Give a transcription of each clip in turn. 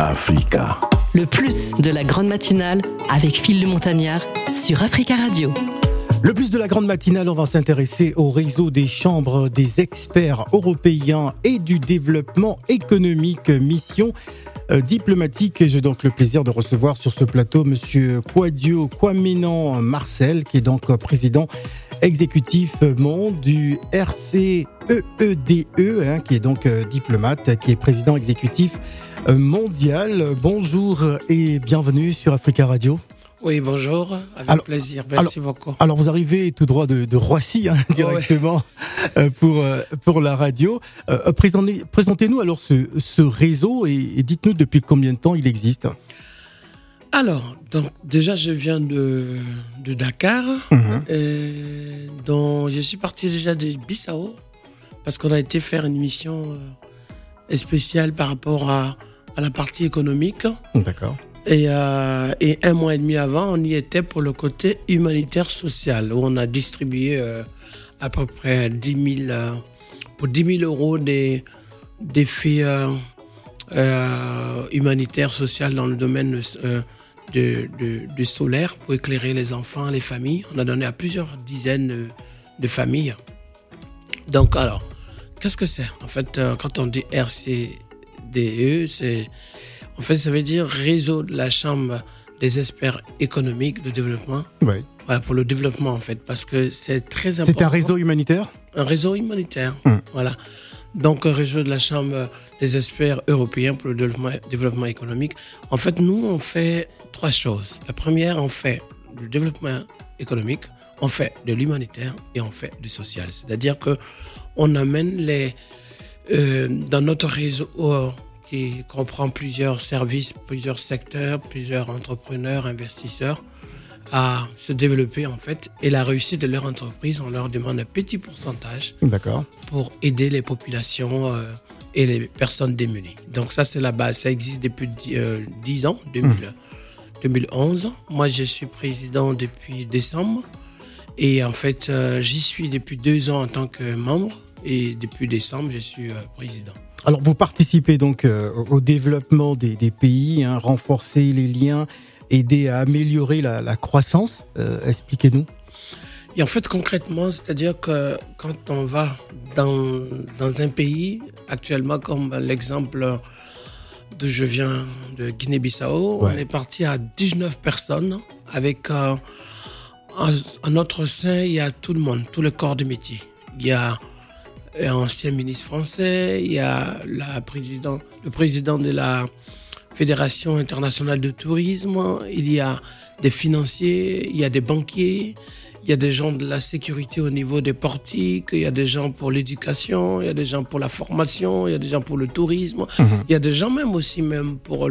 Africa. Le plus de la grande matinale avec Phil le Montagnard sur Africa Radio. Le plus de la grande matinale, on va s'intéresser au réseau des chambres des experts européens et du développement économique, mission diplomatique. J'ai donc le plaisir de recevoir sur ce plateau Monsieur Kouadio Kouamenan Marcel, qui est donc président exécutif monde du RCEEDE, qui est donc diplomate, qui est président exécutif mondial. Bonjour et bienvenue sur Africa Radio. Oui, bonjour, avec plaisir, merci beaucoup. Alors vous arrivez tout droit de Roissy, directement pour la radio. Présentez-nous alors ce réseau et dites-nous depuis combien de temps il existe. Alors, donc déjà je viens de Dakar, dont je suis parti déjà de Bissau, parce qu'on a été faire une mission spéciale par rapport à la partie économique. D'accord. Et 1 mois et demi avant, on y était pour le côté humanitaire social, où on a distribué à peu près 10 000 euros des faits humanitaires sociaux dans le domaine du solaire pour éclairer les enfants, les familles. On a donné à plusieurs dizaines de familles. Donc alors, qu'est-ce que c'est ? En fait, quand on dit RCDE, en fait, ça veut dire Réseau de la Chambre des experts économiques de développement. Oui. Voilà, pour le développement, en fait, parce que c'est très important. C'est un réseau humanitaire ? Un réseau humanitaire, voilà. Donc, un réseau de la Chambre des experts européens pour le développement économique. En fait, nous, on fait 3 choses. La première, on fait du développement économique, on fait de l'humanitaire et on fait du social. C'est-à-dire qu'on amène dans notre réseau qui comprend plusieurs services, plusieurs secteurs, plusieurs entrepreneurs, investisseurs, à se développer en fait. Et la réussite de leur entreprise, on leur demande un petit pourcentage. D'accord. Pour aider les populations et les personnes démunies. Donc ça, c'est la base. Ça existe depuis 10 ans, 2011. Moi, je suis président depuis décembre. Et en fait, j'y suis depuis 2 ans en tant que membre. Et depuis décembre, je suis président. Alors, vous participez donc au développement des pays, renforcer les liens, aider à améliorer la croissance. Expliquez-nous. Et en fait, concrètement, c'est-à-dire que quand on va dans un pays, actuellement, comme l'exemple d'où je viens, de Guinée-Bissau, on est parti à 19 personnes avec, en notre sein, il y a tout le monde, tout le corps de métier. Il y a un ancien ministre français, il y a le président de la Fédération internationale de tourisme, il y a des financiers, il y a des banquiers, il y a des gens de la sécurité au niveau des portiques, il y a des gens pour l'éducation, il y a des gens pour la formation, il y a des gens pour le tourisme, il y a des gens même pour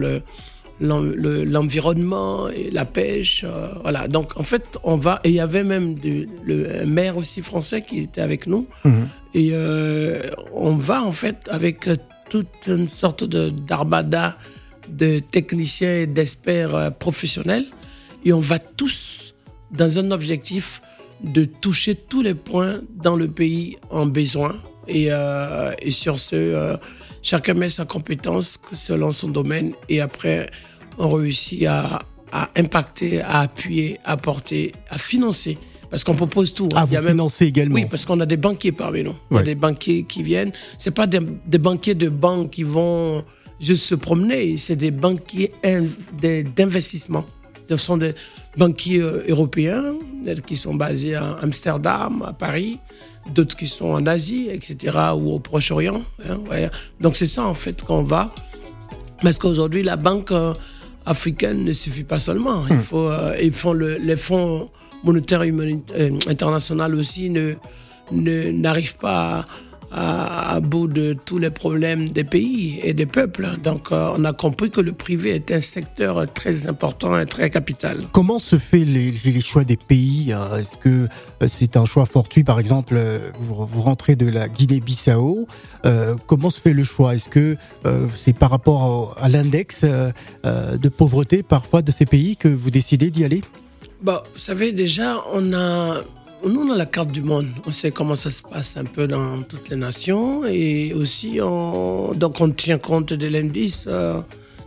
l'environnement et la pêche. Voilà. Donc, en fait, on va... Et il y avait même le maire aussi français qui était avec nous. Et on va, en fait, avec toute une sorte d'armada de techniciens et d'experts professionnels. Et on va tous dans un objectif de toucher tous les points dans le pays en besoin. Et sur ce, chacun met sa compétence selon son domaine. Et après, on réussit à impacter, à appuyer, à porter, à financer. Parce qu'on propose tout. Ah, vous financez également. Oui, parce qu'on a des banquiers parmi nous. Il y a des banquiers qui viennent. C'est pas des banquiers de banque qui vont juste se promener. C'est des banquiers d'investissement. Ce sont des banquiers européens qui sont basés à Amsterdam, à Paris, d'autres qui sont en Asie, etc., ou au Proche-Orient. Donc c'est ça en fait qu'on va. Parce qu'aujourd'hui, la banque africaine ne suffit pas seulement. Les fonds monétaires internationaux aussi n'arrivent pas à bout de tous les problèmes des pays et des peuples. Donc, on a compris que le privé est un secteur très important et très capital. Comment se fait les choix des pays ? Est-ce que c'est un choix fortuit ? Par exemple, vous rentrez de la Guinée-Bissau. Comment se fait le choix ? Est-ce que c'est par rapport à l'index de pauvreté parfois de ces pays que vous décidez d'y aller ? Vous savez, déjà, nous, on a la carte du monde. On sait comment ça se passe un peu dans toutes les nations. Et aussi, on tient compte de l'indice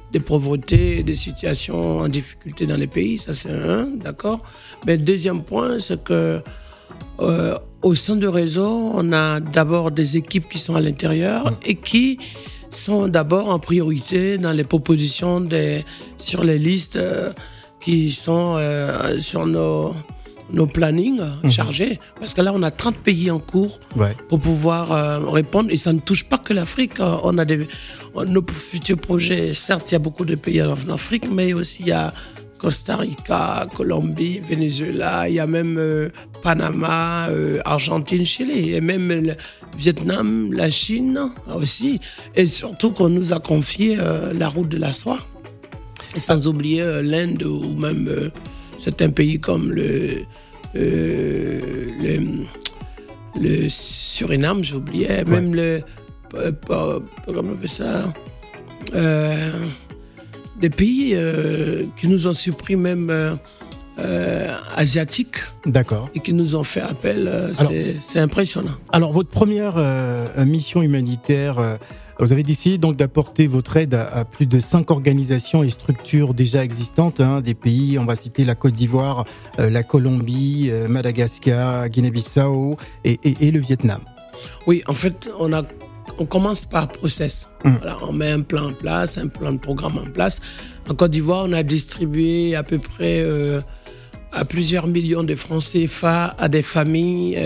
des pauvretés, des situations en difficulté dans les pays. Ça, c'est un, d'accord. Mais le deuxième point, c'est que au sein du réseau, on a d'abord des équipes qui sont à l'intérieur et qui sont d'abord en priorité dans les propositions sur les listes qui sont sur nos plannings chargés. Parce que là, on a 30 pays en cours pour pouvoir répondre. Et ça ne touche pas que l'Afrique. On a nos futurs projets. Certes, il y a beaucoup de pays en Afrique, mais aussi il y a Costa Rica, Colombie, Venezuela, il y a même Panama, Argentine, Chili, et même le Vietnam, la Chine aussi. Et surtout qu'on nous a confié la route de la soie. Et sans oublier l'Inde ou même certains pays comme le Suriname, j'oubliais, même comment on appelle ça, des pays qui nous ont surpris même asiatiques. D'accord. Et qui nous ont fait appel, c'est impressionnant. Alors votre première mission humanitaire, vous avez décidé donc d'apporter votre aide à plus de 5 organisations et structures déjà existantes, des pays, on va citer la Côte d'Ivoire, la Colombie, Madagascar, Guinée-Bissau et le Vietnam. Oui, en fait, on commence par process. Voilà, on met un plan en place, un plan de programme en place. En Côte d'Ivoire, on a distribué à peu près à plusieurs millions de francs CFA à des familles,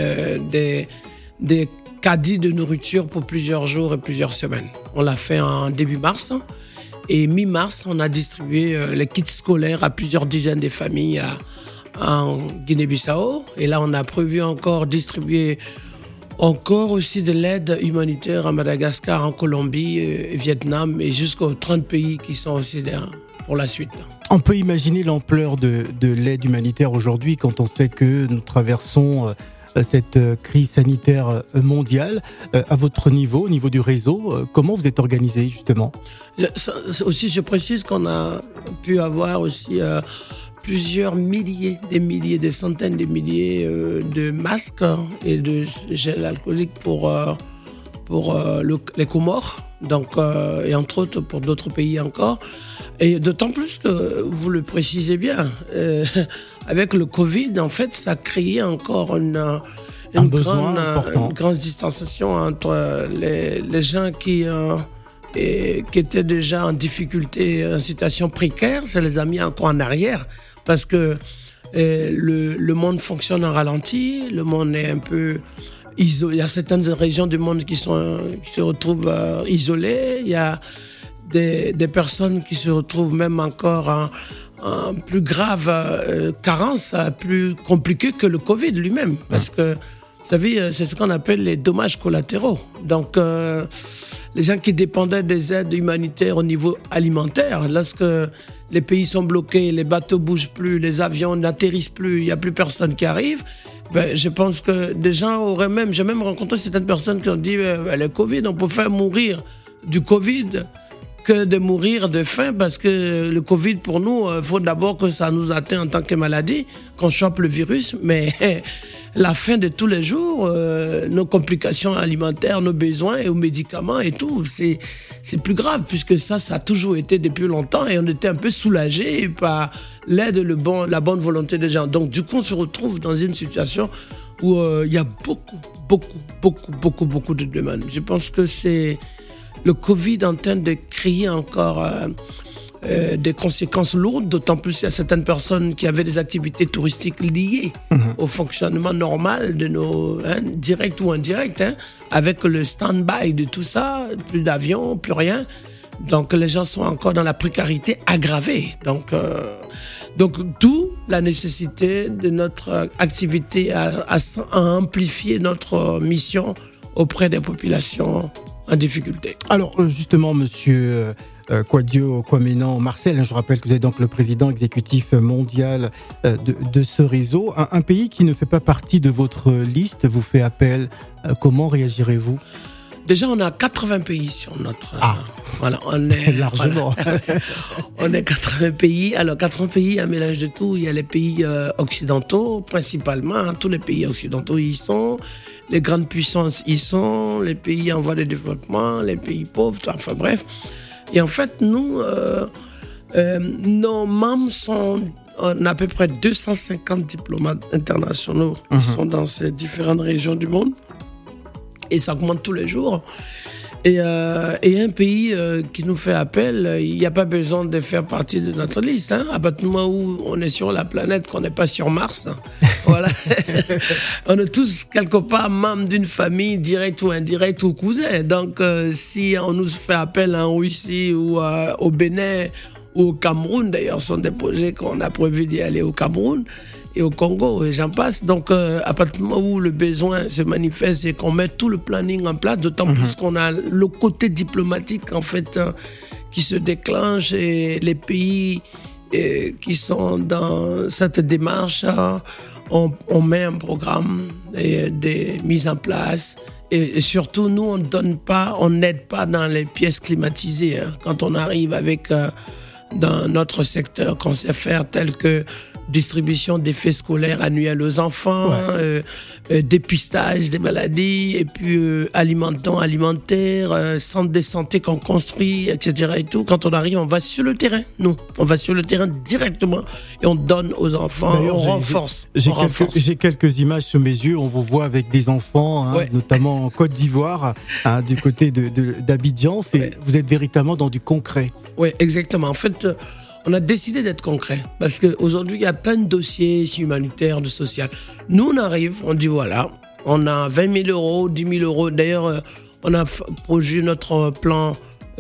des caddies de nourriture pour plusieurs jours et plusieurs semaines. On l'a fait en début mars. Et mi-mars, on a distribué les kits scolaires à plusieurs dizaines de familles en Guinée-Bissau. Et là, on a prévu encore distribuer encore aussi de l'aide humanitaire à Madagascar, en Colombie, Vietnam et jusqu'aux 30 pays qui sont aussi là pour la suite. On peut imaginer l'ampleur de l'aide humanitaire aujourd'hui quand on sait que nous traversons cette crise sanitaire mondiale. À votre niveau, au niveau du réseau, comment vous êtes organisé justement ? Aussi, je précise qu'on a pu avoir aussi plusieurs milliers, des centaines de milliers de masques et de gel alcoolique pour les Comores, donc, et entre autres pour d'autres pays encore. Et d'autant plus que, vous le précisez bien, avec le Covid, en fait, ça a créé encore une grande distanciation entre les gens qui étaient déjà en difficulté, en situation précaire. Ça les a mis encore en arrière parce que le monde fonctionne en ralenti, le monde est un peu isolé. Il y a certaines régions du monde qui se retrouvent isolées. Il y a des personnes qui se retrouvent même encore en plus grave carence, plus compliquée que le Covid lui-même. Parce que, vous savez, c'est ce qu'on appelle les dommages collatéraux. Donc, les gens qui dépendaient des aides humanitaires au niveau alimentaire, lorsque les pays sont bloqués, les bateaux bougent plus, les avions n'atterrissent plus, il n'y a plus personne qui arrive, je pense que des gens j'ai même rencontré certaines personnes qui ont dit le Covid, on peut faire mourir du Covid que de mourir de faim, parce que le Covid, pour nous, il faut d'abord que ça nous atteigne en tant que maladie, qu'on chope le virus, mais la faim de tous les jours, nos complications alimentaires, nos besoins et aux médicaments et tout, c'est plus grave, puisque ça a toujours été depuis longtemps et on était un peu soulagés par l'aide, la bonne volonté des gens. Donc, du coup, on se retrouve dans une situation où il y a beaucoup de demandes. Je pense que c'est le Covid en train de créer encore des conséquences lourdes, d'autant plus qu'il y a certaines personnes qui avaient des activités touristiques liées au fonctionnement normal de nos, direct ou indirect, avec le stand-by de tout ça, plus d'avions, plus rien. Donc les gens sont encore dans la précarité aggravée. Donc d'où la nécessité de notre activité à amplifier notre mission auprès des populations en difficulté. Alors justement, monsieur Kouadio Kouamenan Marcel, je rappelle que vous êtes donc le président exécutif mondial de ce réseau. Un pays qui ne fait pas partie de votre liste vous fait appel. Comment réagirez-vous ? Déjà, on a 80 pays sur notre... Voilà, on est... Largement. Voilà. On est 80 pays. Alors, 80 pays, un mélange de tout. Il y a les pays occidentaux, principalement. Tous les pays occidentaux y sont. Les grandes puissances y sont. Les pays en voie de développement, les pays pauvres. Enfin, bref. Et en fait, nous, nos membres on a à peu près 250 diplomates internationaux qui sont dans ces différentes régions du monde. Et ça augmente tous les jours. Et un pays qui nous fait appel, il n'y a pas besoin de faire partie de notre liste. Hein. À partir du moment où on est sur la planète, qu'on n'est pas sur Mars, voilà. On est tous quelque part membres d'une famille, directe ou indirecte ou cousin. Donc, si on nous fait appel en Russie ou au Bénin ou au Cameroun, d'ailleurs, ce sont des projets qu'on a prévu d'y aller au Cameroun et au Congo, et j'en passe. Donc, à partir du moment où le besoin se manifeste et qu'on met tout le planning en place, d'autant plus qu'on a le côté diplomatique, en fait, qui se déclenche, et les pays qui sont dans cette démarche, on met un programme et des mises en place. Et surtout, nous, on n'aide pas dans les pièces climatisées. Hein. Quand on arrive avec, dans notre secteur qu'on sait faire, tel que distribution d'effets scolaires annuels aux enfants, dépistage des maladies, et puis alimentaire, centre de santé qu'on construit, etc. et tout. Quand on arrive, on va sur le terrain. Nous, on va sur le terrain directement et on donne aux enfants. D'ailleurs, on renforce. J'ai quelques images sous mes yeux. On vous voit avec des enfants, notamment en Côte d'Ivoire, du côté d'Abidjan. Vous êtes véritablement dans du concret. Oui, exactement. En fait, on a décidé d'être concret parce qu'aujourd'hui, il y a plein de dossiers humanitaires, de social. Nous, on arrive, on dit voilà, on a 20 000 euros, 10 000 euros. D'ailleurs, on a produit notre plan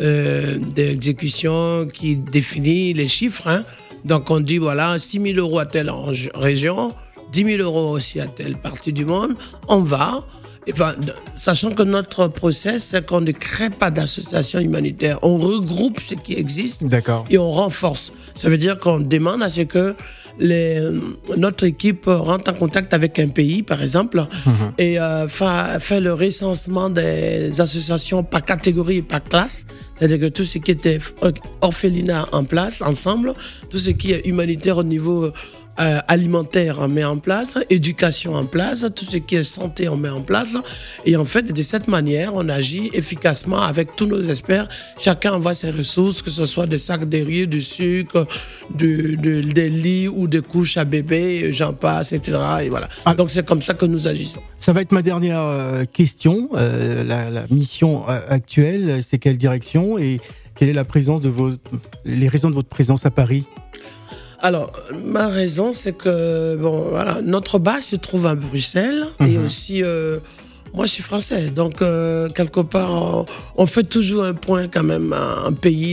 d'exécution qui définit les chiffres. Hein. Donc, on dit voilà, 6 000 euros à telle région, 10 000 euros aussi à telle partie du monde. On va. Et ben, sachant que notre process, c'est qu'on ne crée pas d'association humanitaire. On regroupe ce qui existe. D'accord. Et on renforce. Ça veut dire qu'on demande à ce que notre équipe rentre en contact avec un pays, par exemple, et fait le recensement des associations par catégorie et par classe. C'est-à-dire que tout ce qui était orphelinat en place, ensemble, tout ce qui est humanitaire au niveau alimentaire, on met en place, éducation en place, tout ce qui est santé, on met en place. Et en fait, de cette manière, on agit efficacement avec tous nos experts. Chacun envoie ses ressources, que ce soit des sacs de riz, du sucre, des lits ou des couches à bébé, j'en passe, etc. Et voilà. Donc, c'est comme ça que nous agissons. Ça va être ma dernière question. La mission actuelle, c'est quelle direction et quelle est les raisons de votre présence à Paris ? Alors, ma raison, c'est que notre base se trouve à Bruxelles et aussi, moi, je suis français. Donc, quelque part, on fait toujours un point quand même, un pays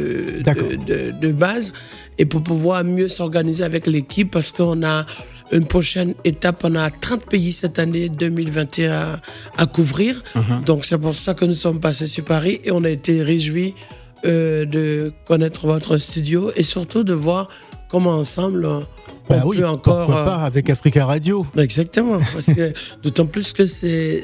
de base, et pour pouvoir mieux s'organiser avec l'équipe, parce qu'on a une prochaine étape. On a 30 pays cette année 2021 à couvrir. Donc, c'est pour ça que nous sommes passés sur Paris et on a été réjouis de connaître votre studio et surtout de voir comment ensemble on peut encore... Pourquoi pas avec Africa Radio. Exactement, parce que d'autant plus que c'est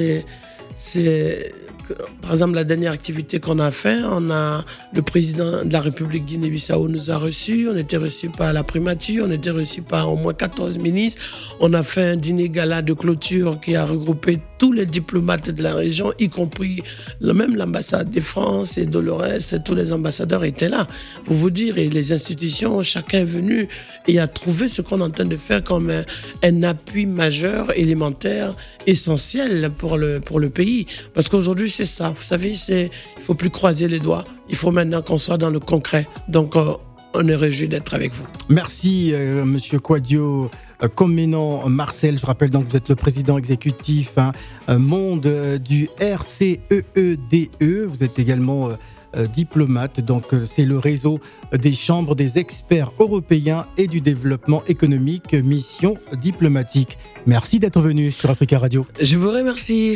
par exemple la dernière activité qu'on a fait, le président de la République Guinée-Bissau nous a reçus, on était reçus par la primature, on était reçus par au moins 14 ministres, on a fait un dîner gala de clôture qui a regroupé tous les diplomates de la région, y compris même l'ambassade de France et Dolores, tous les ambassadeurs étaient là. Pour vous dire, et les institutions, chacun est venu et a trouvé ce qu'on est en train de faire comme un appui majeur, élémentaire, essentiel pour le pays. Parce qu'aujourd'hui, c'est ça. Vous savez, il faut plus croiser les doigts. Il faut maintenant qu'on soit dans le concret. Donc, on est réjouis d'être avec vous. Merci, Monsieur Kouadio Comenon Marcel. Je rappelle donc que vous êtes le président exécutif monde du RCEEDE. Vous êtes également diplomate. Donc, c'est le réseau des chambres des experts européens et du développement économique, mission diplomatique. Merci d'être venu sur Africa Radio. Je vous remercie.